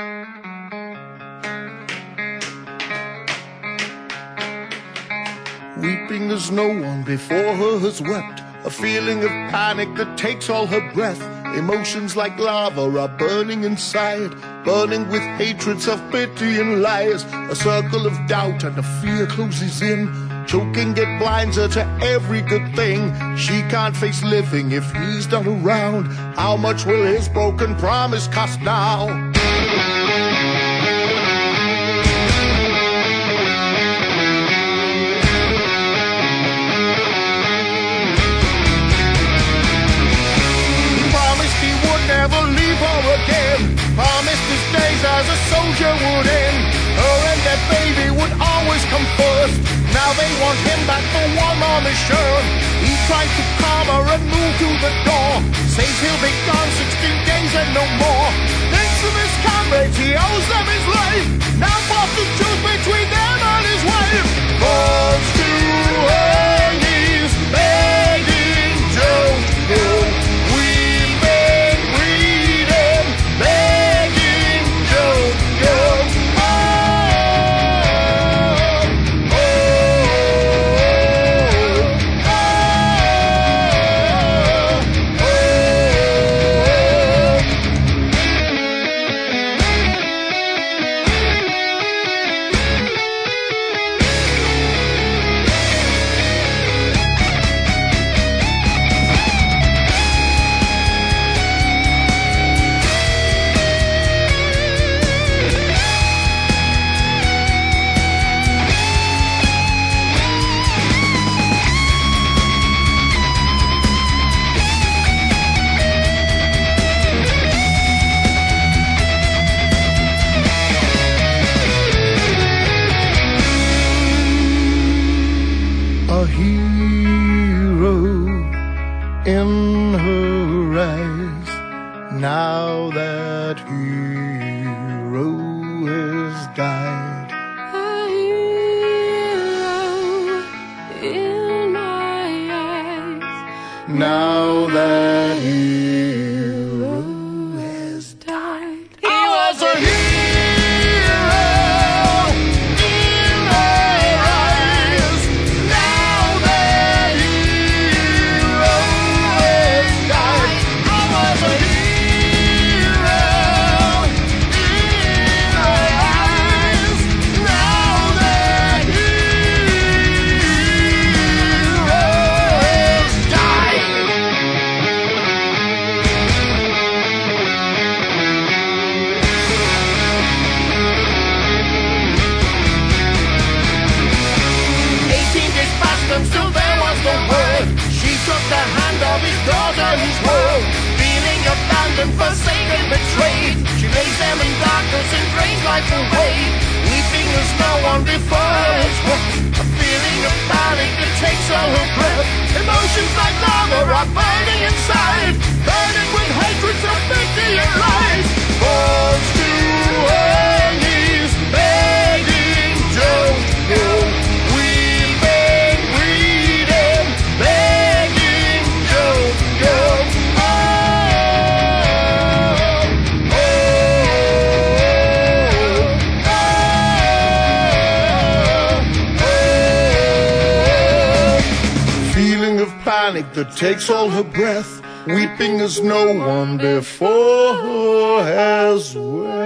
Weeping as no one before her has wept, a feeling of panic that takes all her breath. Emotions like lava are burning inside, burning with hatreds of pity and lies. A circle of doubt and of fear closes in, choking it blinds her to every good thing. She can't face living if he's not around. How much will his broken promise cost now? Never leave her again. Promised his days as a soldier would end. Her and that baby would always come first. Now they want him back for one more mission. He tried to calm her and move to the door. Says he'll be gone 16 days and no more. Thanks to his comrades, he owes them his life. Now forced to choose between them and his wife. Falls to her knees, begging, don't go. A hero in her eyes. Now that hero has died. A hero in my eyes. Now that hero has died. He was a hero. Still there was no word. She took the hand of his daughter, his world. Feeling abandoned, forsaken, betrayed. She lays them in darkness and drains life away. Weeping as no one before her has wept. A feeling of panic that takes all her breath. Emotions like lava are burning inside, burning with hatreds of pity and lies. Falls to her knees, begging, don't go. Panic that takes all her breath, weeping as no one before has wept.